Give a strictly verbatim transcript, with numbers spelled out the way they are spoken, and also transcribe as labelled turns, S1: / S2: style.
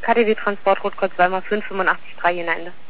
S1: K D W Transportroute Code zwei mal fünf fünfundachtzig drei hier in Ende.